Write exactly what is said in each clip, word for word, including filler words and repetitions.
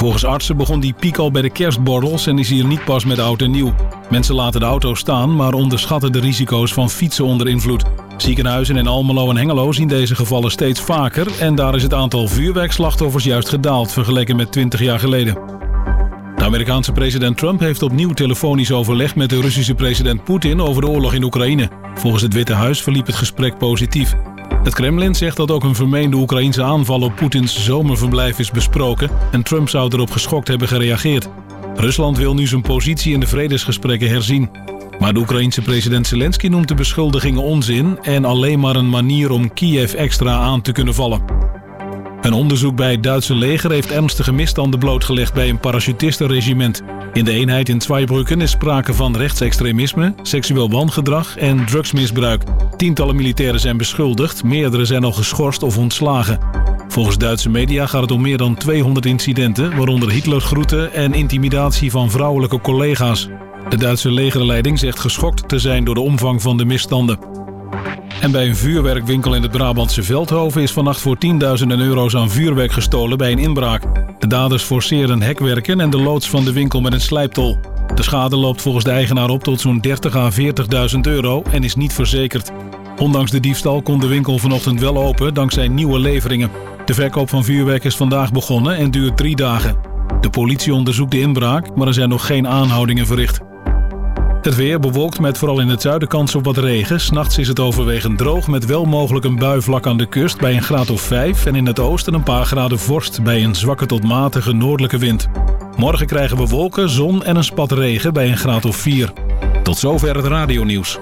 Volgens artsen begon die piek al bij de kerstborrels en is hier niet pas met oud en nieuw. Mensen laten de auto staan, maar onderschatten de risico's van fietsen onder invloed. Ziekenhuizen in Almelo en Hengelo zien deze gevallen steeds vaker en daar is het aantal vuurwerkslachtoffers juist gedaald vergeleken met twintig jaar geleden. De Amerikaanse president Trump heeft opnieuw telefonisch overleg met de Russische president Poetin over de oorlog in Oekraïne. Volgens het Witte Huis verliep het gesprek positief. Het Kremlin zegt dat ook een vermeende Oekraïnse aanval op Poetins zomerverblijf is besproken en Trump zou erop geschokt hebben gereageerd. Rusland wil nu zijn positie in de vredesgesprekken herzien. Maar de Oekraïense president Zelensky noemt de beschuldigingen onzin en alleen maar een manier om Kiev extra aan te kunnen vallen. Een onderzoek bij het Duitse leger heeft ernstige misstanden blootgelegd bij een parachutistenregiment. In de eenheid in Zweibrücken is sprake van rechtsextremisme, seksueel wangedrag en drugsmisbruik. Tientallen militairen zijn beschuldigd, meerdere zijn al geschorst of ontslagen. Volgens Duitse media gaat het om meer dan tweehonderd incidenten, waaronder Hitlergroeten en intimidatie van vrouwelijke collega's. De Duitse legerleiding zegt geschokt te zijn door de omvang van de misstanden. En bij een vuurwerkwinkel in het Brabantse Veldhoven is vannacht voor tienduizenden euro's aan vuurwerk gestolen bij een inbraak. De daders forceerden hekwerken en de loods van de winkel met een slijptol. De schade loopt volgens de eigenaar op tot zo'n dertig à veertigduizend euro en is niet verzekerd. Ondanks de diefstal kon de winkel vanochtend wel open dankzij nieuwe leveringen. De verkoop van vuurwerk is vandaag begonnen en duurt drie dagen. De politie onderzoekt de inbraak, maar er zijn nog geen aanhoudingen verricht. Het weer bewolkt met vooral in het zuiden kans op wat regen. 's Nachts is het overwegend droog met wel mogelijk een bui vlak aan de kust bij een graad of vijf. En in het oosten een paar graden vorst bij een zwakke tot matige noordelijke wind. Morgen krijgen we wolken, zon en een spat regen bij een graad of vier. Tot zover het radionieuws.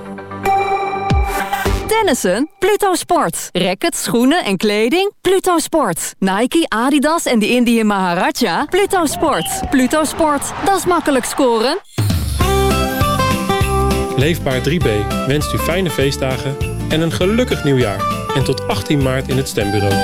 Tennissen? Pluto Sport. Rackets, schoenen en kleding? Pluto Sport. Nike, Adidas en de Indian Maharaja? Pluto Sport. Pluto Sport. Dat is makkelijk scoren. Leefbaar drie B wenst u fijne feestdagen en een gelukkig nieuwjaar. En tot achttien maart in het stembureau.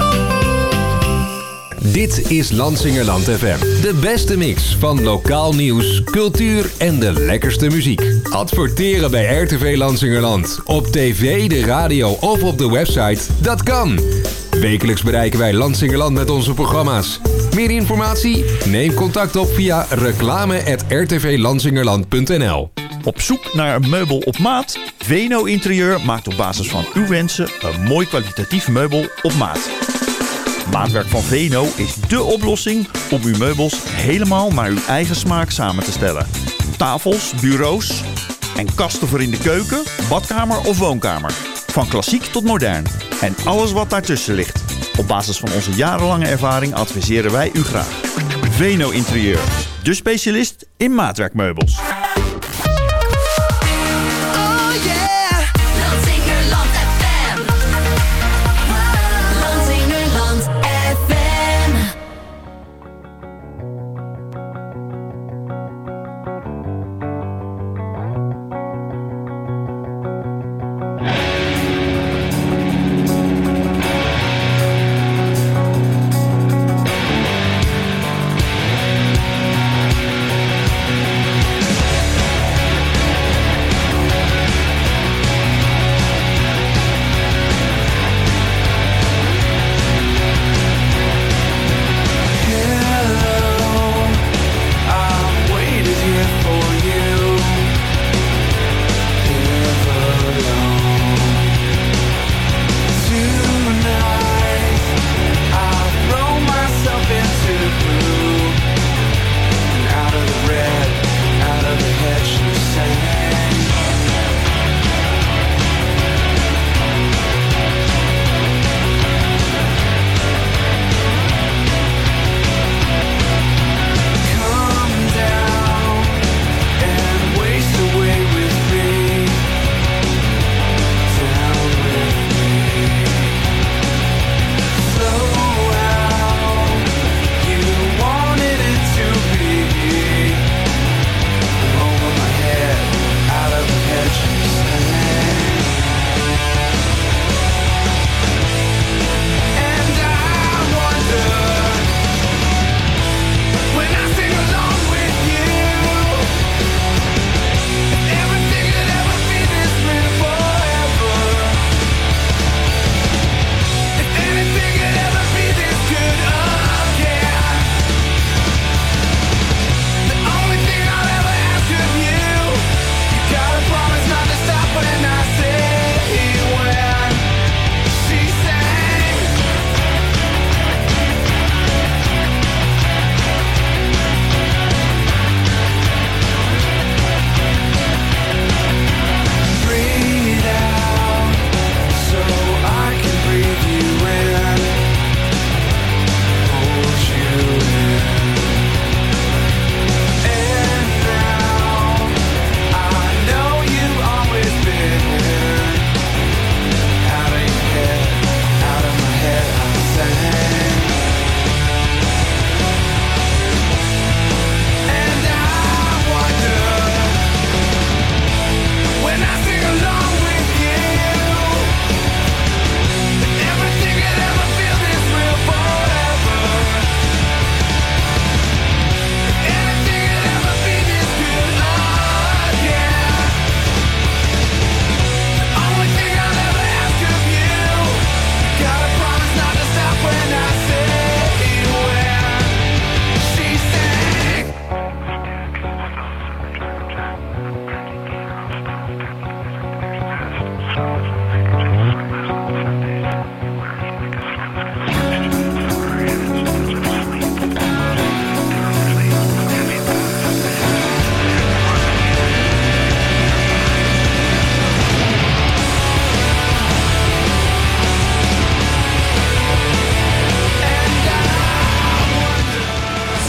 Dit is Lansingerland F M. De beste mix van lokaal nieuws, cultuur en de lekkerste muziek. Adverteren bij R T V Lansingerland. Op tv, de radio of op de website. Dat kan. Wekelijks bereiken wij Lansingerland met onze programma's. Meer informatie? Neem contact op via reclame at r t v lansingerland punt n l. Op zoek naar een meubel op maat? Veno Interieur maakt op basis van uw wensen een mooi kwalitatief meubel op maat. Maatwerk van Veno is dé oplossing om uw meubels helemaal naar uw eigen smaak samen te stellen. Tafels, bureaus en kasten voor in de keuken, badkamer of woonkamer. Van klassiek tot modern. En alles wat daartussen ligt. Op basis van onze jarenlange ervaring adviseren wij u graag. Veno Interieur, de specialist in maatwerkmeubels.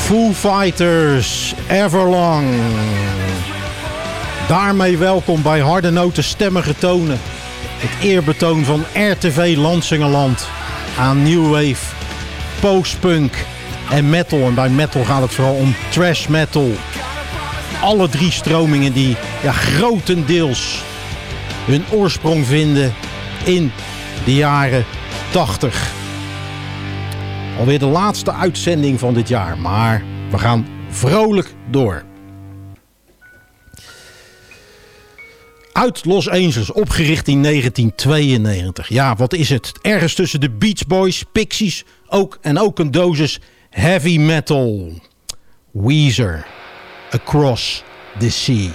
Foo Fighters, Everlong. Daarmee welkom bij Harde Noten Stemmige Tonen. Het eerbetoon van R T V Lansingerland aan New Wave, postpunk en metal. En bij metal gaat het vooral om thrash metal. Alle drie stromingen die ja, grotendeels hun oorsprong vinden in de jaren tachtig. Alweer de laatste uitzending van dit jaar, maar we gaan vrolijk door. Uit Los Angeles, opgericht in negentien tweeënnegentig. Ja, wat is het? Ergens tussen de Beach Boys, Pixies ook, en ook een dosis heavy metal. Weezer, Across the Sea.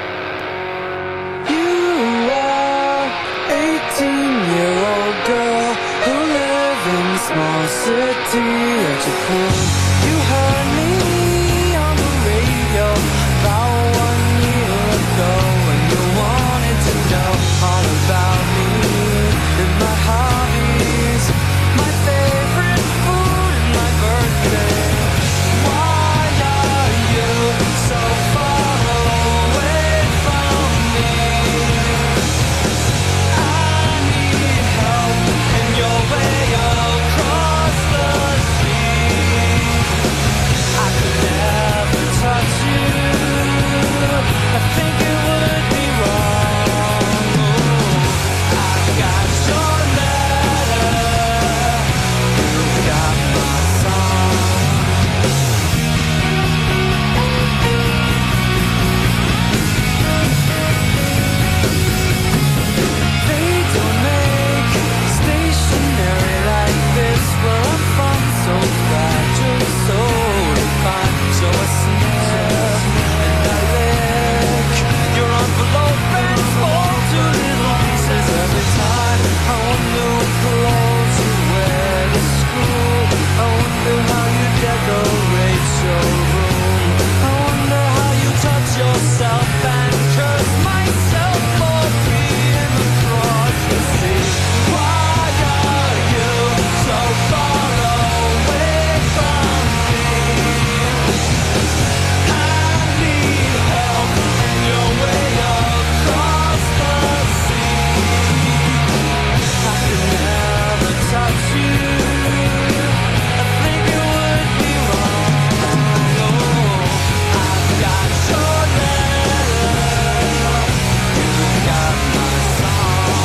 Small city at your pool. You heard me on the radio about one year ago, and you wanted to know all about me and my hobbies, my favorite food and my birthday. Why are you so far away from me? I need help in your way of I think it would be wrong. Oh, I got your letter, you got my song. They don't make stationery like this where I'm from, so fragile, so defined, so I snap and I lick your envelope and fall to little pieces every time. I wonder what clothes you wear to school. I wonder how you decorate your room. I wonder how you touch yourself and curse myself for being across the sea. Why are you so far away from me? I need help in your way across the sea. I could never touch you. I think it would be wrong. Oh, I've got your letter. You've got my song.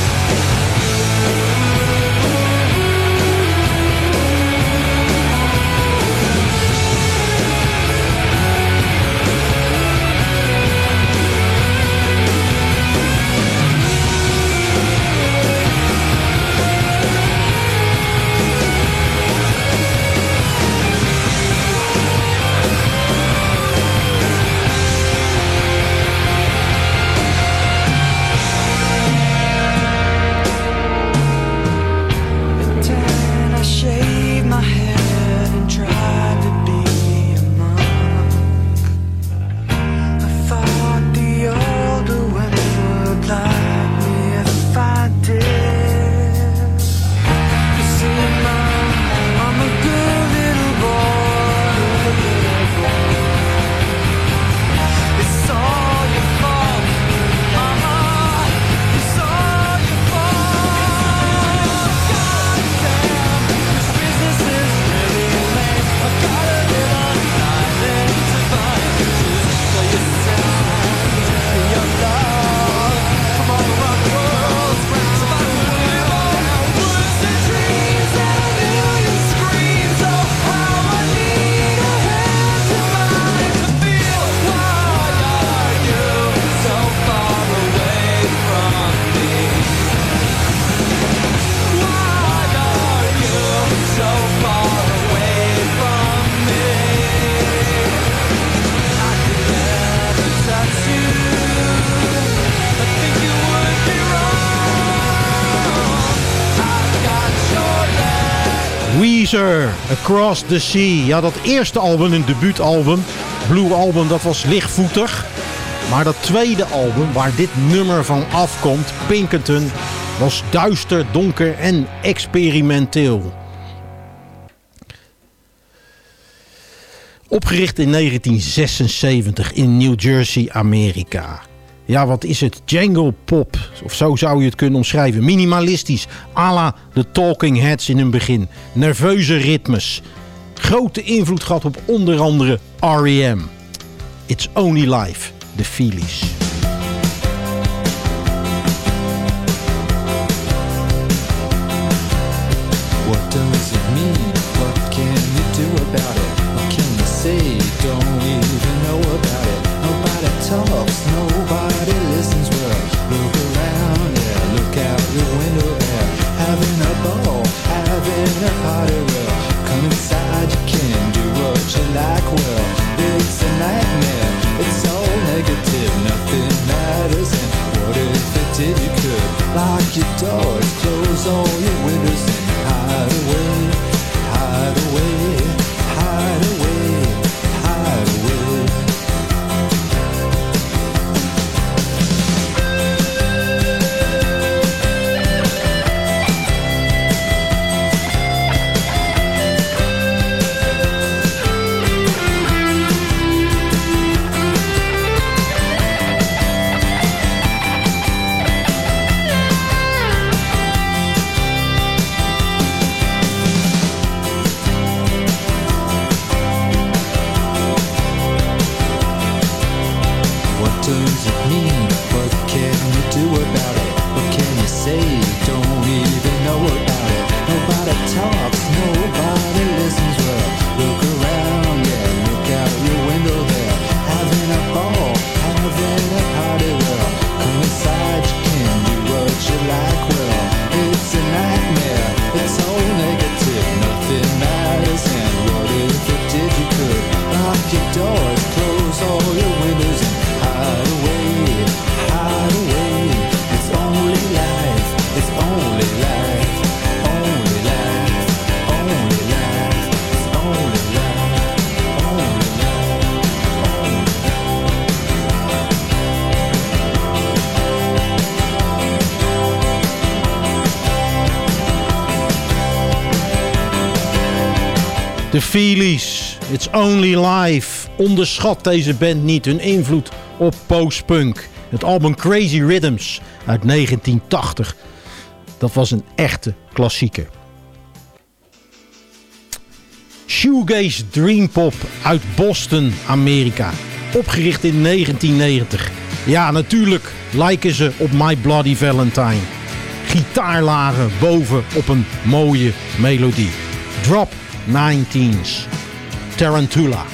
At ten, I shaved my head and tried to be a monk. I thought the older women would like me if I did. You see, Mom, I'm a good little boy, good little boy. It's all your fault, Mama. It's all your fault. Goddamn, this business is really lame. I gotta live on an island to find truth for yourself and your love. Come on, the rock world's round. Somebody will live on woods and dreams and a million screams. Oh, how I need a hand in mine to feel. Why are you so far away from me? Why are you so far away from me? I could never touch you. I think you would be wrong. I've got your letter. Weezer, Across the Sea. Ja, dat eerste album, een debuutalbum, Blue Album, dat was lichtvoetig. Maar dat tweede album, waar dit nummer van afkomt, Pinkerton, was duister, donker en experimenteel. Opgericht in negentien zesenzeventig in New Jersey, Amerika. Ja, wat is het? Jungle pop, of zo zou je het kunnen omschrijven. Minimalistisch, à la de Talking Heads in hun begin. Nerveuze ritmes. Grote invloed gehad op onder andere R E M. It's Only Life, The Feelies. What does it mean? What can you do about it? What can you say? Don't even know about it. Nobody talks, nobody listens. Well, look around, yeah, look out your window there. Having a ball, having a party. Well, come inside, you can do what you like. Well, it's a nightmare, it's all negative, nothing matters. And what if it did? You could lock your doors, close all your windows, and hide away, hide away, hide away, hide away. Does it mean? What can you do about it? What can you say? Don't even know about it. Nobody talks, nobody listens. Well, look around, yeah, look out your window there. Having a ball, having a party. Well, come inside, you can do what you like. Well, it's a nightmare, it's all negative, nothing matters. And what if it did? You could lock your doors, close all your windows, and hide away, hide away. It's only life, it's only life, only life, only life. It's only life, only life, only life. The Feelies, It's Only Life. Onderschat deze band niet, hun invloed op postpunk. Het album Crazy Rhythms uit negentien tachtig. Dat was een echte klassieker. Shoegaze Dreampop uit Boston, Amerika. Opgericht in negentien negentig. Ja, natuurlijk lijken ze op My Bloody Valentine. Gitaarlagen boven op een mooie melodie. Drop nineteens. Tarantula.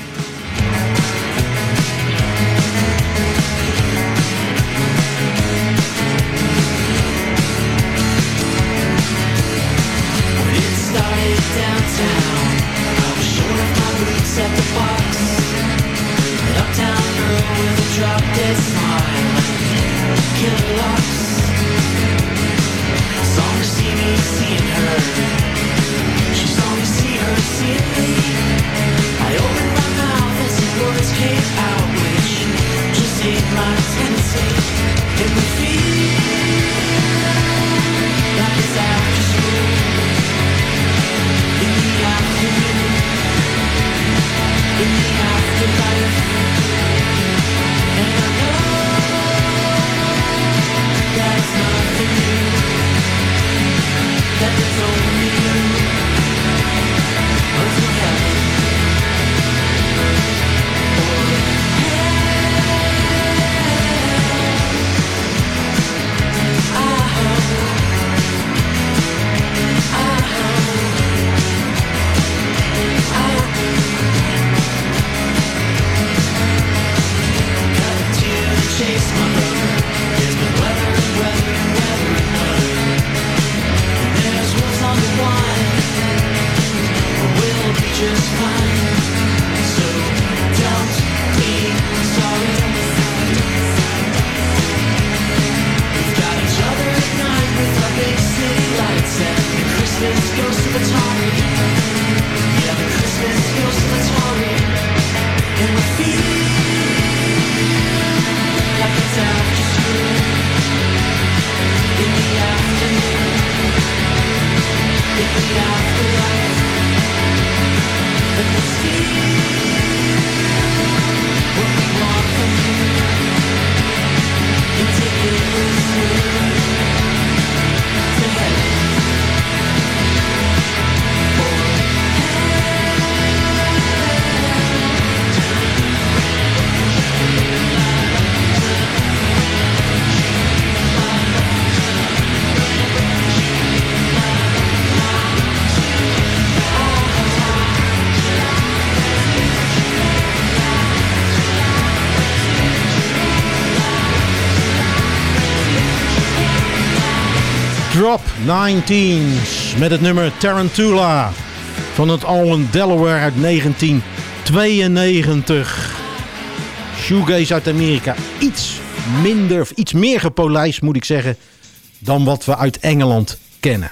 Drop negentiens met het nummer Tarantula van het album Delaware uit negentien tweeënnegentig. Shoegaze uit Amerika. Iets minder, of iets meer gepolijst moet ik zeggen, dan wat we uit Engeland kennen.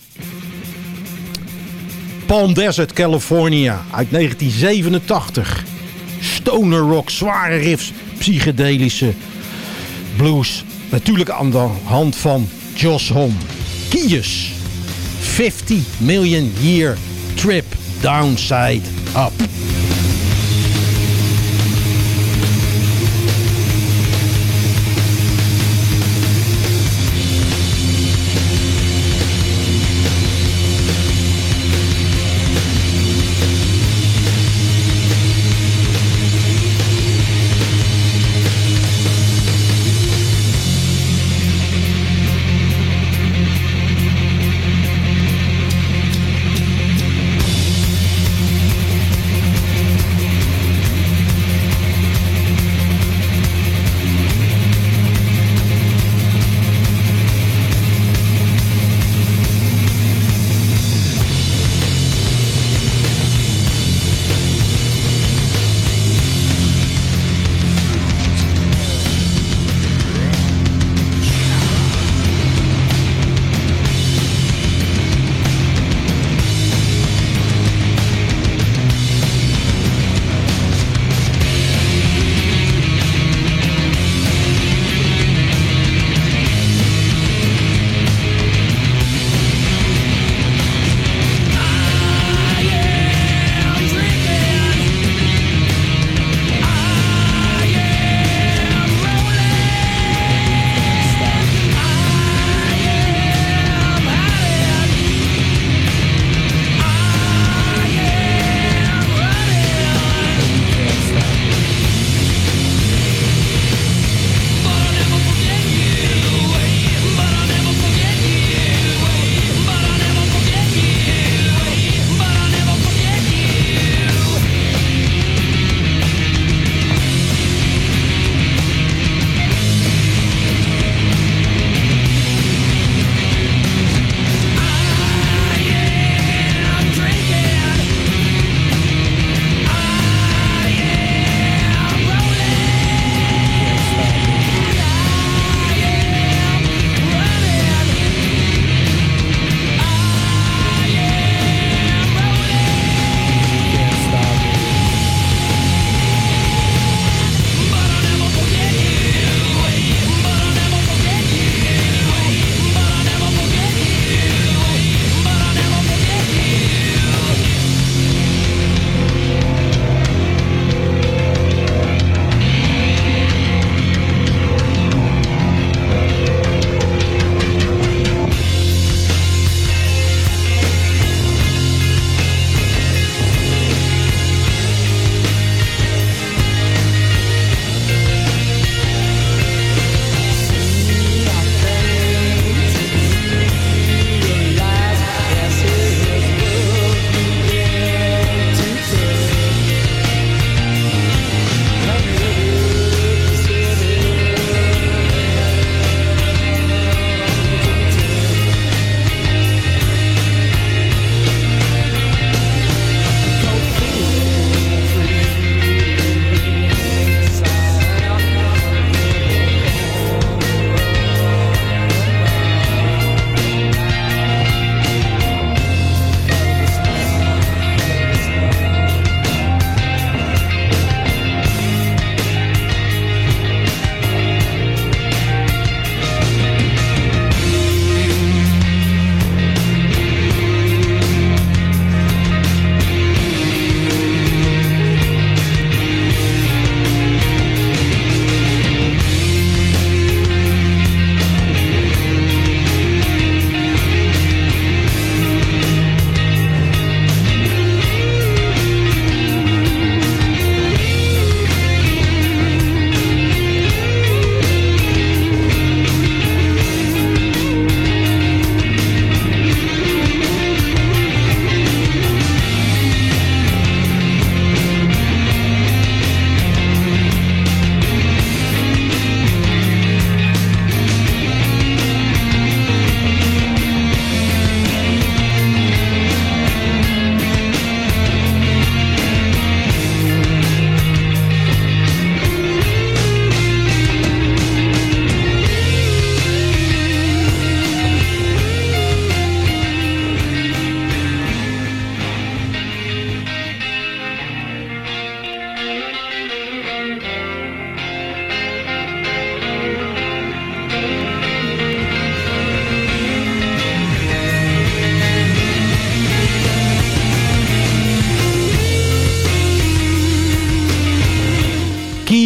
Palm Desert, California uit negentien zevenentachtig. Stoner rock, zware riffs, psychedelische blues. Natuurlijk aan de hand van Josh Homme. Kies. fifty million year trip downside up.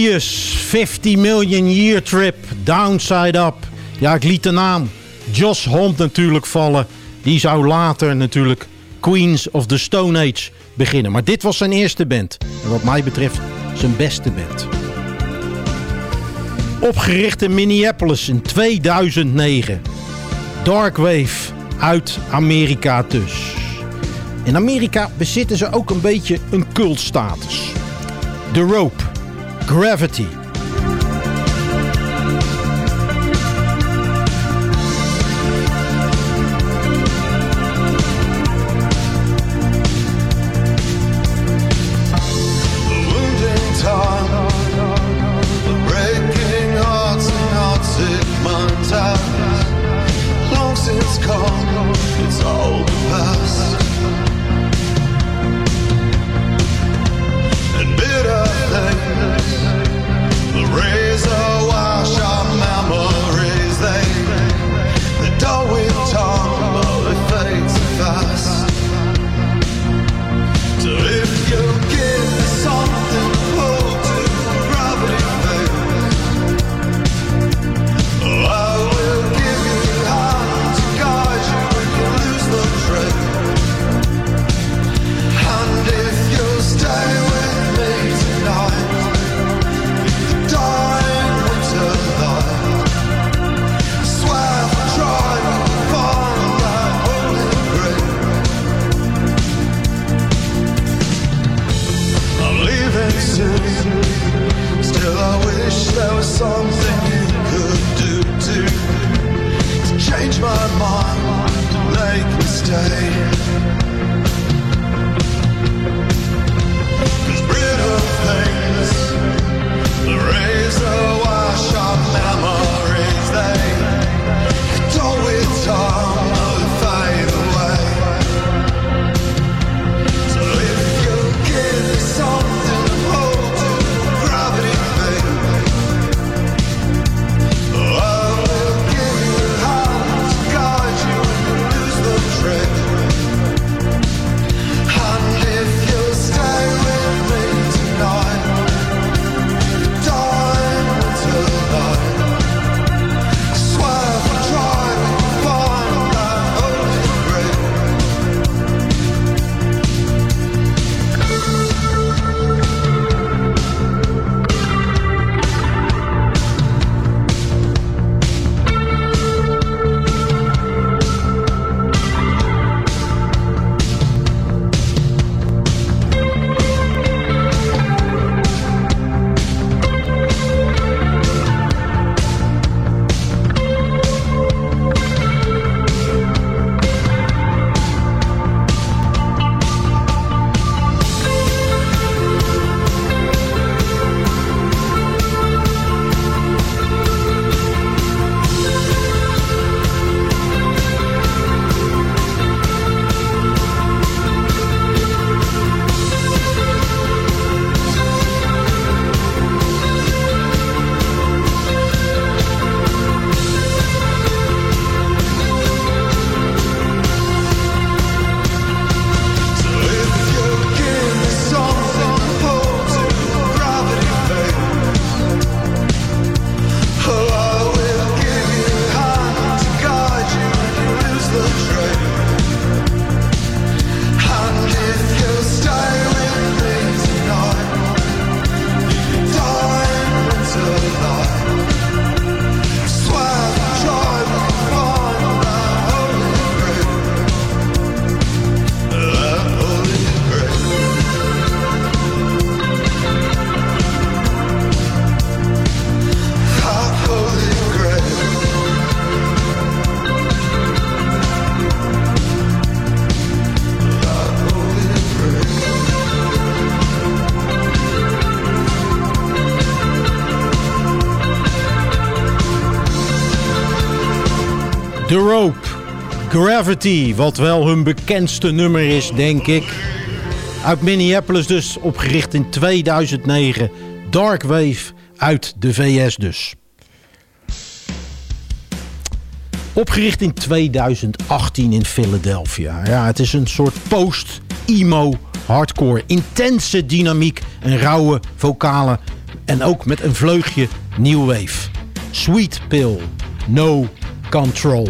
Prius, fifty million year trip, Downside Up. Ja, ik liet de naam Josh Homme natuurlijk vallen. Die zou later natuurlijk Queens of the Stone Age beginnen. Maar dit was zijn eerste band. En wat mij betreft zijn beste band. Opgericht in Minneapolis in tweeduizend negen. Darkwave uit Amerika dus. In Amerika bezitten ze ook een beetje een cultstatus. The Rope, Gravity. The Rope, Gravity, wat wel hun bekendste nummer is, denk ik. Uit Minneapolis dus, opgericht in tweeduizend negen. Darkwave uit de V S dus. Opgericht in tweeduizend achttien in Philadelphia. Ja, het is een soort post-emo hardcore. Intense dynamiek en rauwe vocalen En ook met een vleugje New Wave. Sweet Pill, No Control.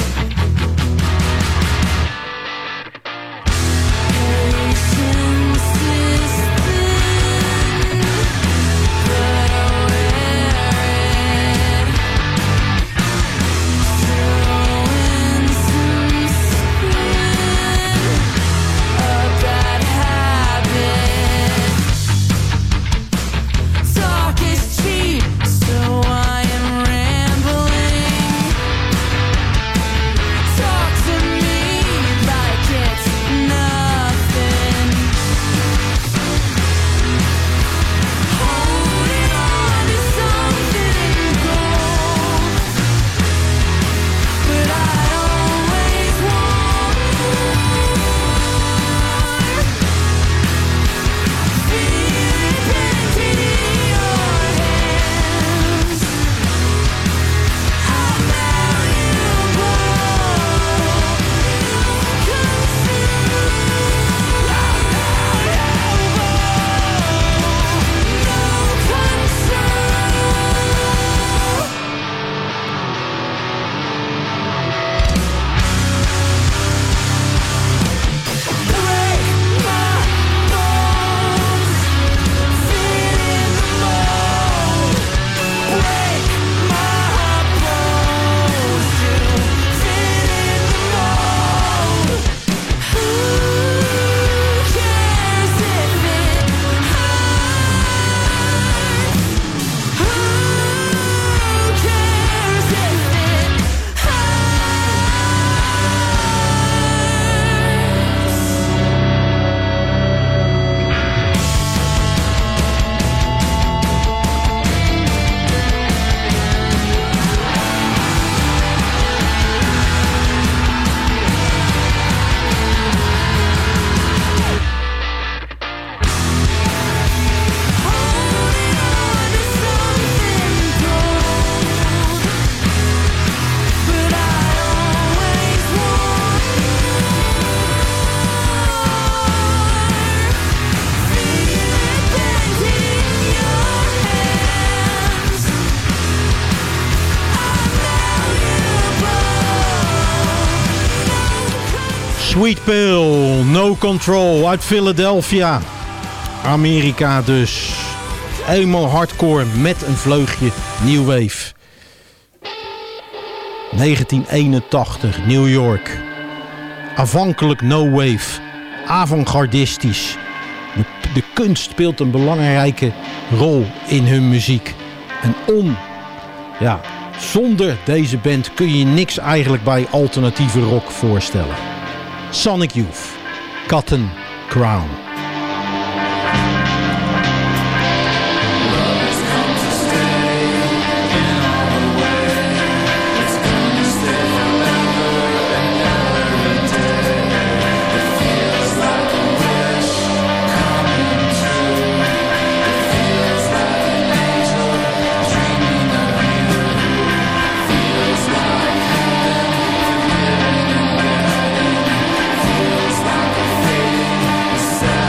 Sweet Pill, No Control uit Philadelphia. Amerika dus. Eenmaal hardcore met een vleugje New Wave. negentien eenentachtig, New York. Aanvankelijk no wave. Avant-gardistisch. De, de kunst speelt een belangrijke rol in hun muziek. En on... Ja, zonder deze band kun je je niks eigenlijk bij alternatieve rock voorstellen. Sonic Youth, Cotton Crown. Set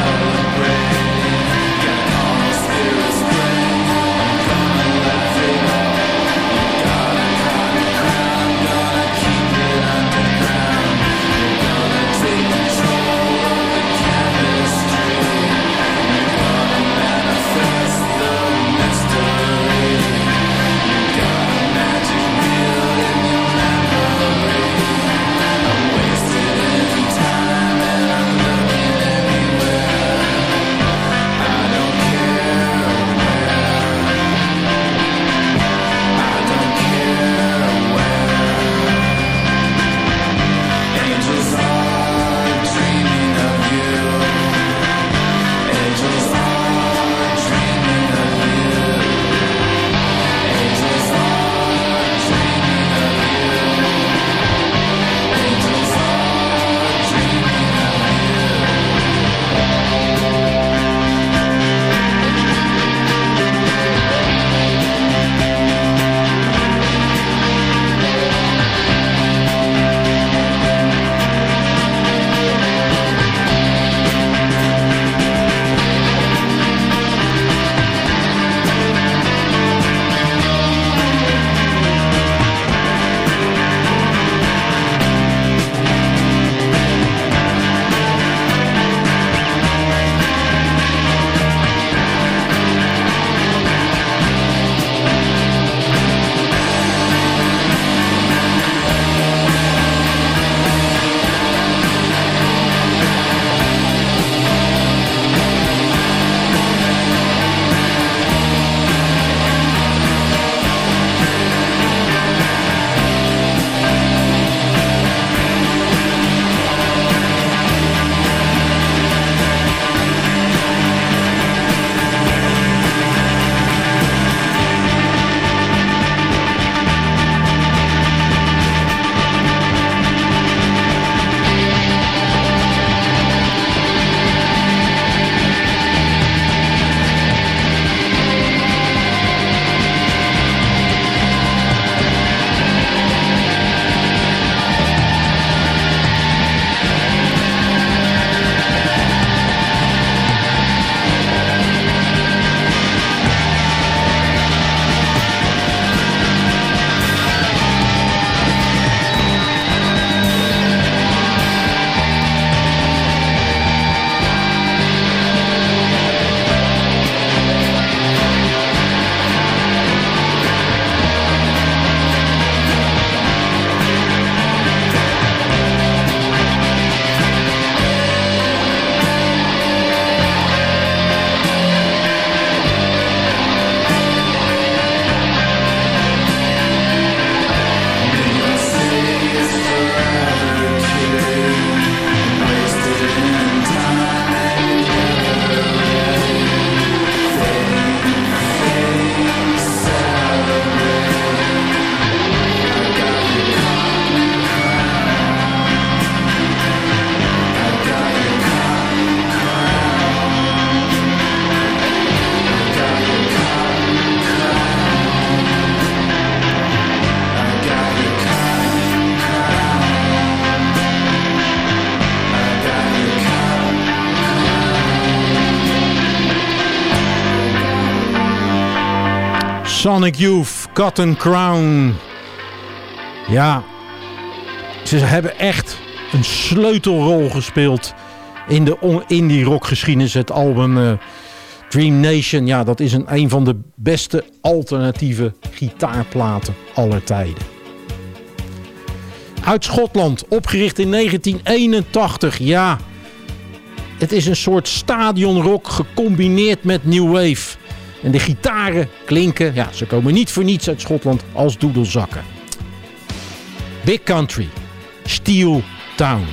Sonic Youth, Cotton Crown. Ja, ze hebben echt een sleutelrol gespeeld in de indie rockgeschiedenis. Het album uh, Dream Nation, ja, dat is een, een van de beste alternatieve gitaarplaten aller tijden. Uit Schotland, opgericht in negentien eenentachtig, ja. Het is een soort stadionrock gecombineerd met new wave. En de gitaren klinken, ja, ze komen niet voor niets uit Schotland als doedelzakken. Big Country, Steel Town.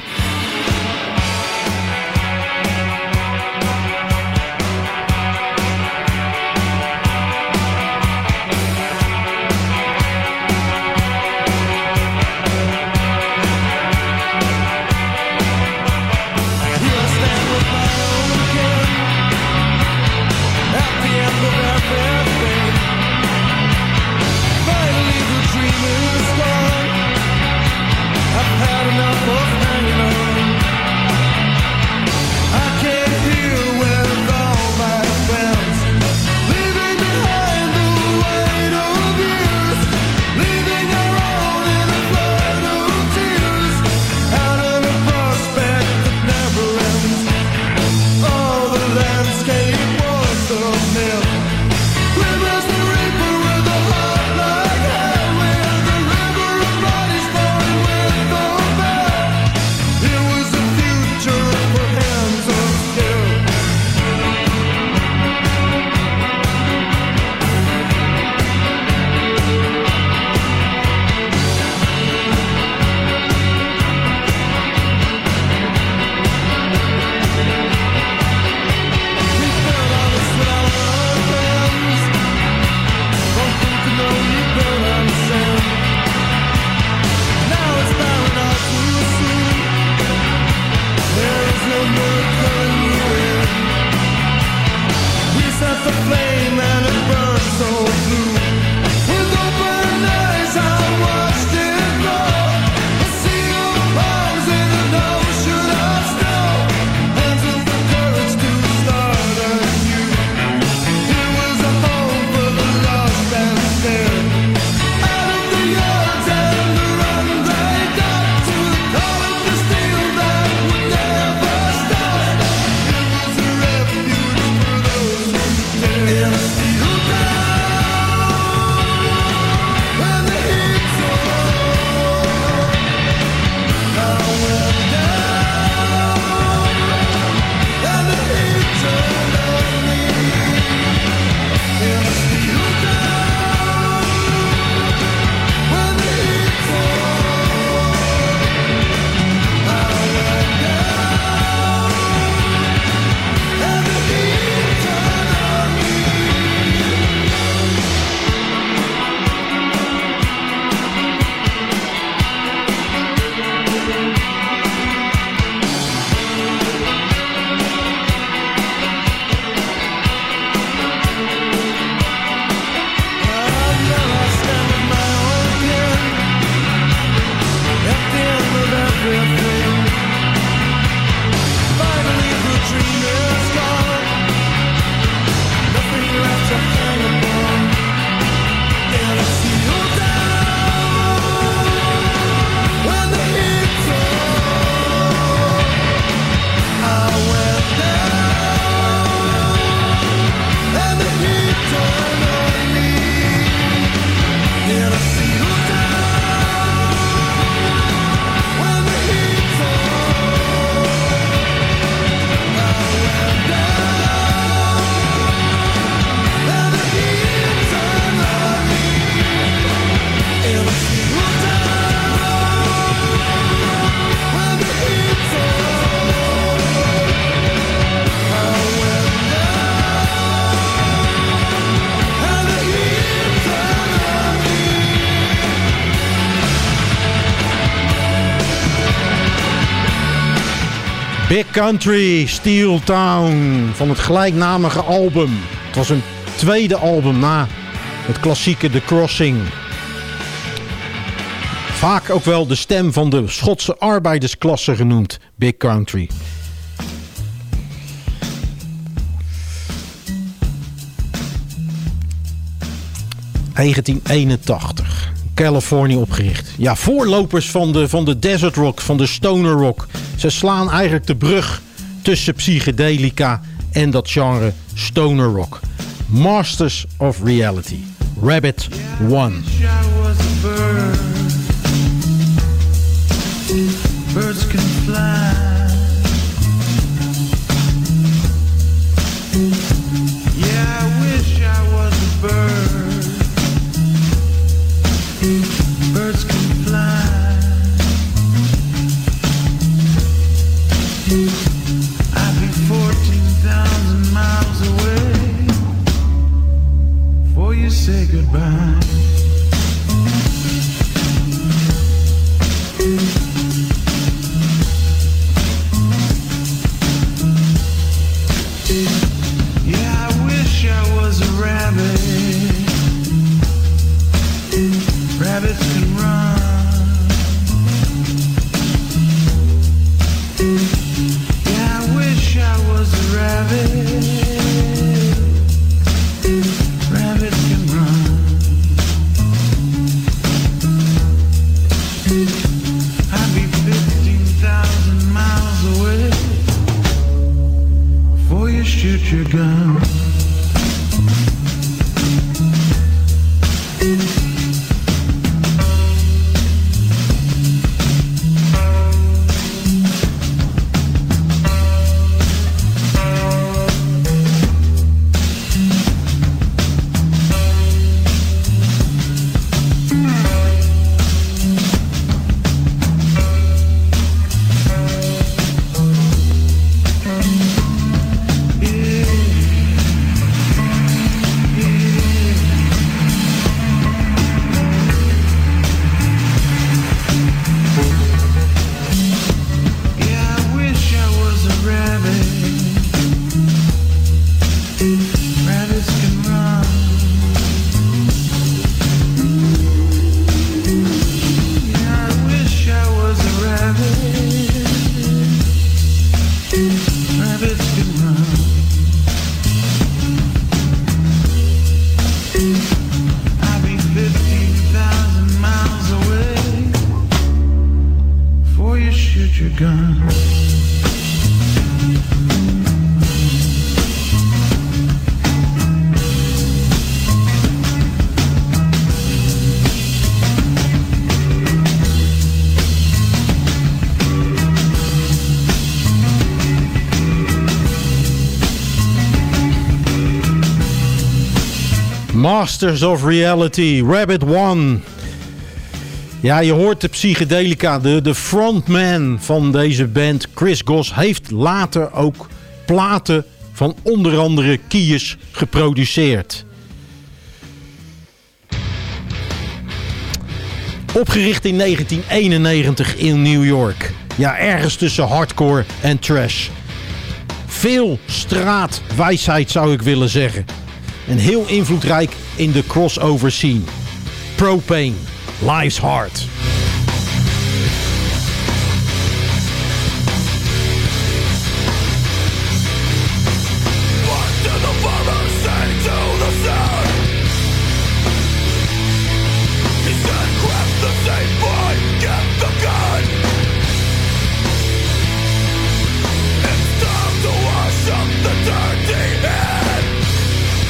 Big Country, Steel Town van het gelijknamige album. Het was een tweede album na het klassieke The Crossing. Vaak ook wel de stem van de Schotse arbeidersklasse genoemd, Big Country. negentien eenentachtig. Californië opgericht. Ja, voorlopers van de, van de desert rock, van de stoner rock. Ze slaan eigenlijk de brug tussen psychedelica en dat genre stoner rock. Masters of Reality. Rabbit One. Birds can fly. Yeah, I wish I was a bird. Birds can fly. I'd be fourteen thousand miles away before you say goodbye. Yeah, I wish I was a rabbit. Rabbits can run. Yeah, I wish I was a rabbit. Rabbits can run. I'd be fifteen thousand miles away before you shoot your gun. Masters of Reality, Rabbit One. Ja, je hoort de psychedelica. De, de frontman van deze band, Chris Goss, heeft later ook platen van onder andere Kies geproduceerd. Opgericht in negentien eenennegentig in New York. Ja, ergens tussen hardcore en trash. Veel straatwijsheid zou ik willen zeggen. En heel invloedrijk in de crossover scene. Propane, Life's Hard.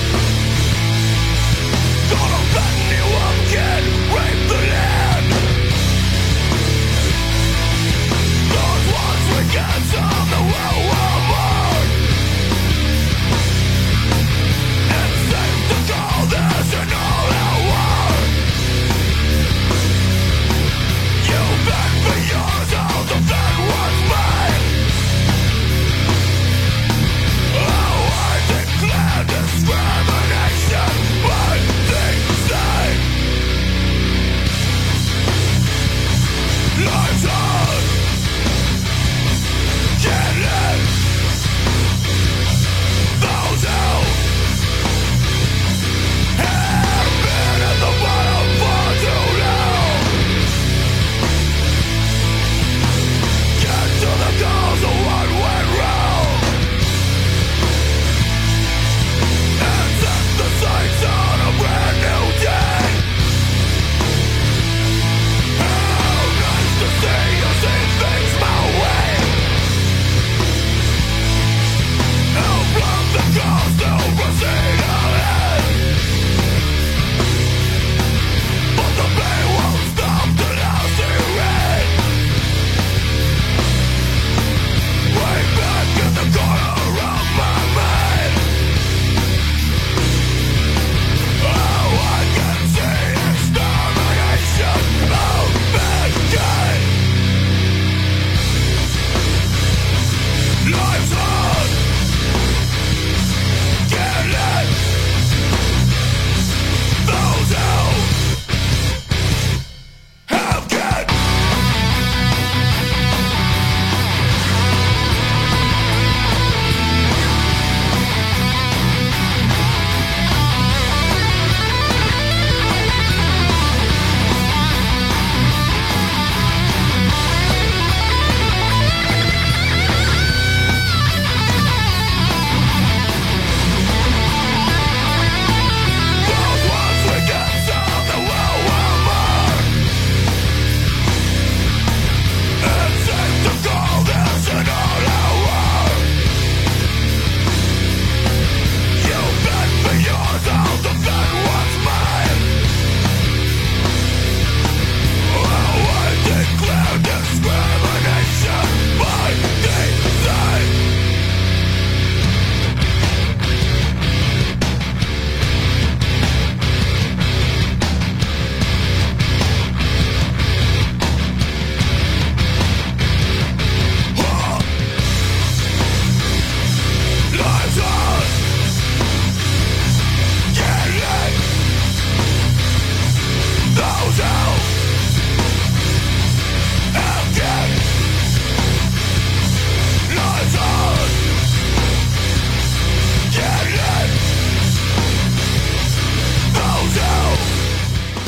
Gonna let you up, kid, rape the land.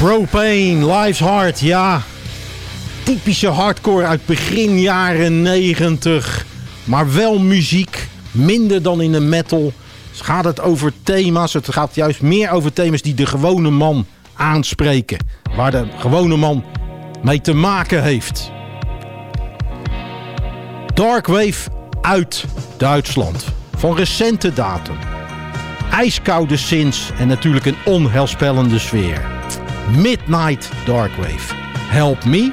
Propane, Life's Hard, ja. Typische hardcore uit begin jaren negentig. Maar wel muziek, minder dan in de metal. Dus gaat het over thema's, het gaat juist meer over thema's die de gewone man aanspreken. Waar de gewone man mee te maken heeft. Darkwave uit Duitsland. Van recente datum. Ijskoude synths en natuurlijk een onheilspellende sfeer. Midnight Darkwave. Help Me.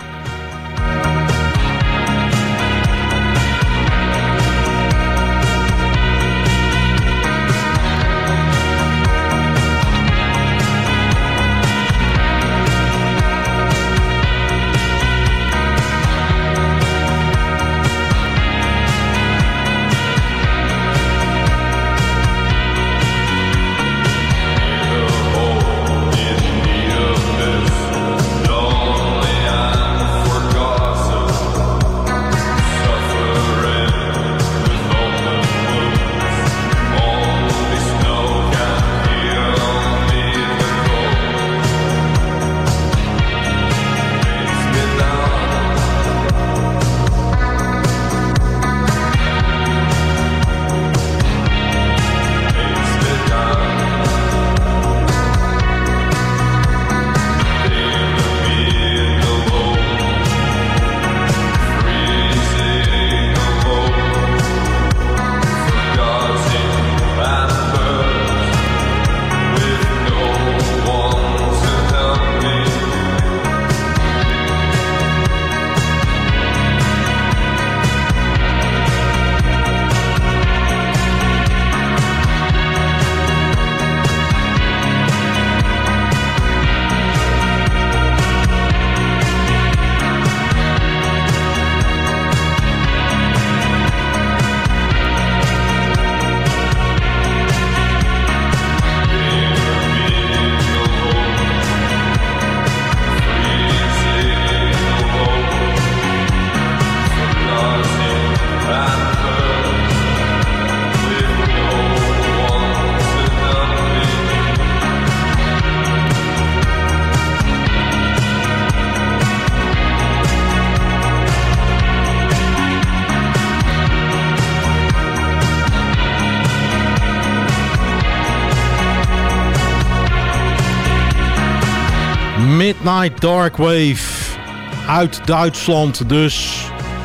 Midnight Darkwave uit Duitsland dus.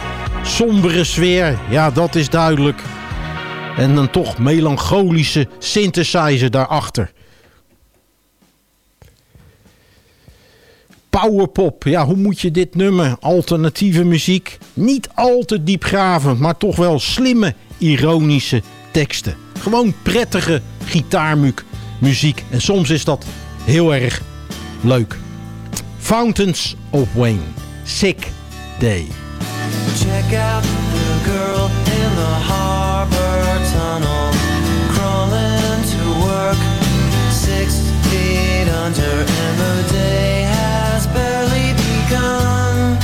Sombere sfeer, ja dat is duidelijk. En een toch melancholische synthesizer daarachter. Powerpop, ja hoe moet je dit nummer? Alternatieve muziek, niet al te diepgravend, maar toch wel slimme, ironische teksten. Gewoon prettige gitaarmuziek en soms is dat heel erg leuk. Fountains of Wayne, Sick Day. Check out the girl in the harbor tunnel, crawling to work, six feet under, and the day has barely begun.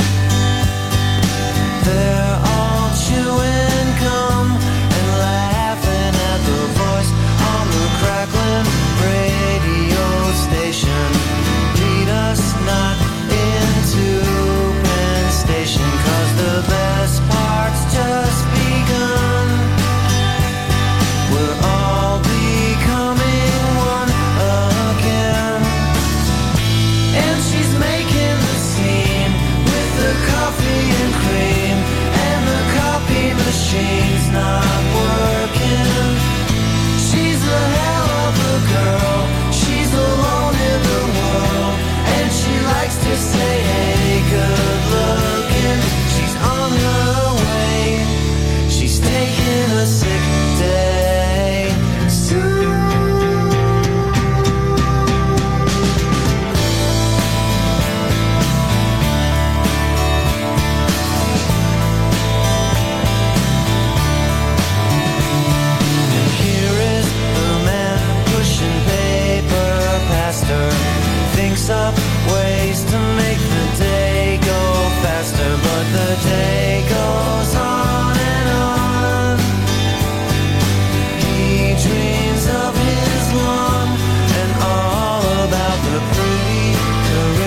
They're all chewing gum and laughing at the voice on the crackling radio station. Lead us not into Penn Station, 'cause the best part's just begun. We're all becoming one again. And she's making the scene with the coffee and cream, and the copy machine's not working. She's the hell of a girl, she's alone in the world, and she likes to say, hey, good looking. She's on her way, she's taking a sick day soon. And here is the man pushing paper past her, thinks up ways to make the day go faster, but the day goes on and on. He dreams of his lawn and all about the pretty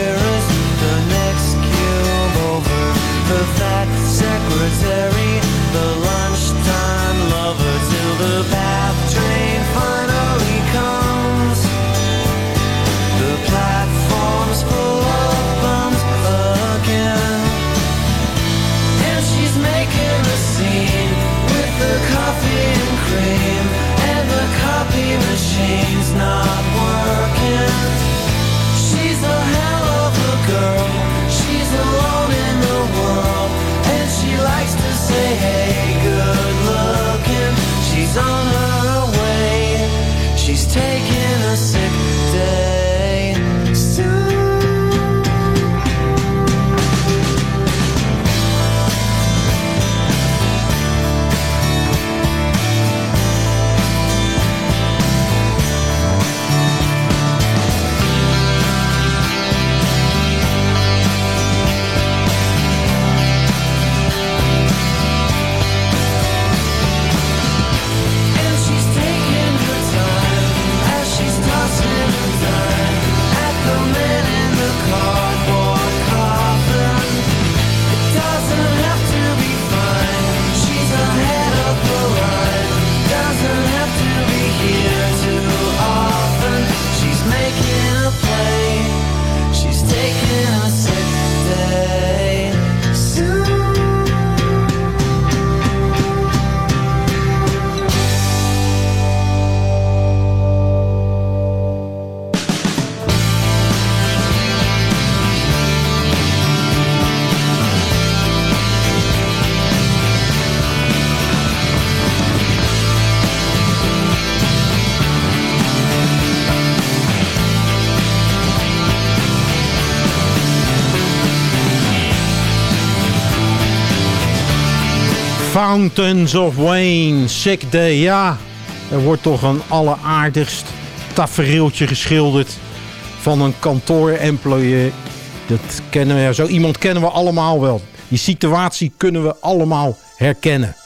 Fountains of Wayne, Sick Day. Ja, er wordt toch een alleraardigst tafereeltje geschilderd van een kantooremployee. Dat kennen we, ja, zo iemand kennen we allemaal wel. Die situatie kunnen we allemaal herkennen.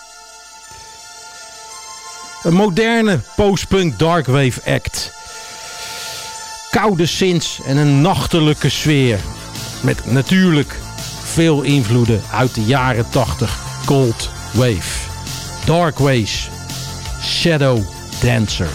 Een moderne post-punk darkwave act. Koude synths en een nachtelijke sfeer. Met natuurlijk veel invloeden uit de jaren tachtig. Cold Wave. Darkways. Shadow Dancer.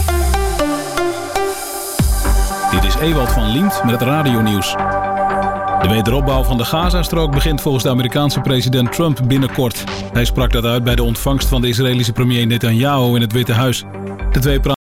Ewald van Liemt met het radionieuws. De wederopbouw van de Gazastrook begint volgens de Amerikaanse president Trump binnenkort. Hij sprak dat uit bij de ontvangst van de Israëlische premier Netanyahu in het Witte Huis. De twee